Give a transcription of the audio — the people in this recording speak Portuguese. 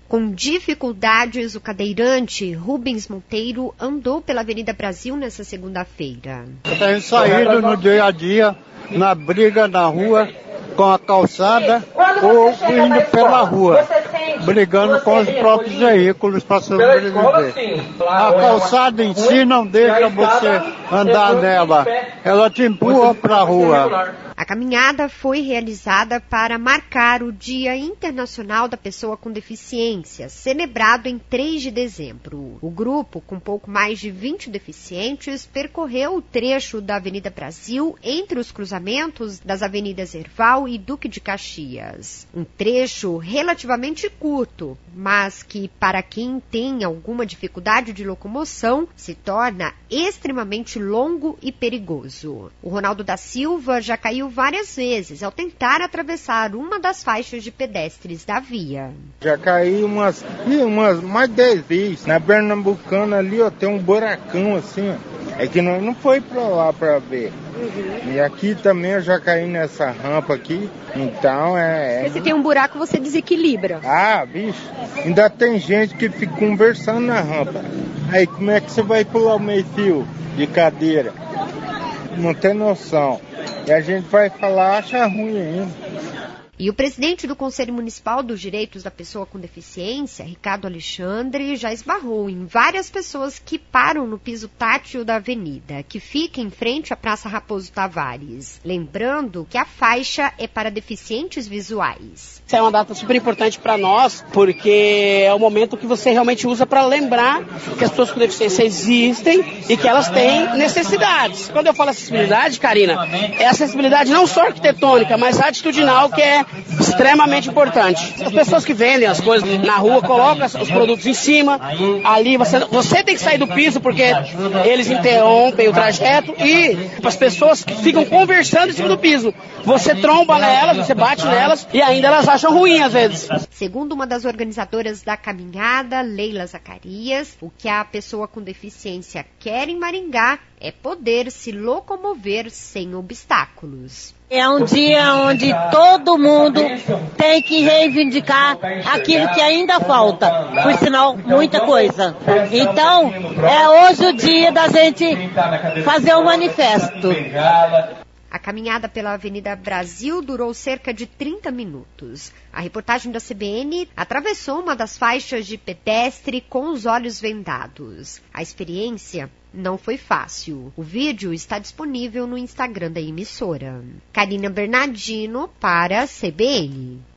Com dificuldades, o cadeirante Rubens Monteiro andou pela Avenida Brasil nessa segunda-feira. Eu tenho saído no dia a dia, na briga na rua, com a calçada ou indo pela rua, brigando com os próprios veículos para sobreviver. A calçada em si não deixa você andar nela, ela te empurra para a rua. A caminhada foi realizada para marcar o Dia Internacional da Pessoa com Deficiência, celebrado em 3 de dezembro. O grupo, com pouco mais de 20 deficientes, percorreu o trecho da Avenida Brasil entre os cruzamentos das avenidas Herval e Duque de Caxias. Um trecho relativamente curto, mas que, para quem tem alguma dificuldade de locomoção, se torna extremamente longo e perigoso. O Ronaldo da Silva já caiu várias vezes ao tentar atravessar uma das faixas de pedestres da via. Já caí umas mais 10 vezes. Na Pernambucana ali, ó, tem um buracão assim, ó. É que nós não foi pra lá pra ver. E aqui também eu já caí nessa rampa aqui, então Se você tem um buraco, você desequilibra. Ah, bicho, ainda tem gente que fica conversando na rampa. Aí como é que você vai pular o meio-fio de cadeira? Não tem noção. E a gente vai falar, acha ruim ainda. E o presidente do Conselho Municipal dos Direitos da Pessoa com Deficiência, Ricardo Alexandre, já esbarrou em várias pessoas que param no piso tátil da avenida, que fica em frente à Praça Raposo Tavares. Lembrando que a faixa é para deficientes visuais. Essa é uma data super importante para nós, porque é o momento que você realmente usa para lembrar que as pessoas com deficiência existem e que elas têm necessidades. Quando eu falo acessibilidade, Karina, é acessibilidade não só arquitetônica, mas atitudinal, que é extremamente importante. As pessoas que vendem as coisas na rua colocam os produtos em cima, ali você tem que sair do piso porque eles interrompem o trajeto, e as pessoas que ficam conversando em cima do piso, você tromba nelas, você bate nelas e ainda elas acham ruim às vezes. Segundo uma das organizadoras da caminhada, Leila Zacarias, o que a pessoa com deficiência quer em Maringá é poder se locomover sem obstáculos. É um dia onde todo mundo tem que reivindicar aquilo que ainda falta, por sinal, muita coisa. Então, é hoje o dia da gente fazer um manifesto. A caminhada pela Avenida Brasil durou cerca de 30 minutos. A reportagem da CBN atravessou uma das faixas de pedestre com os olhos vendados. A experiência não foi fácil. O vídeo está disponível no Instagram da emissora. Karina Bernardino para a CBN.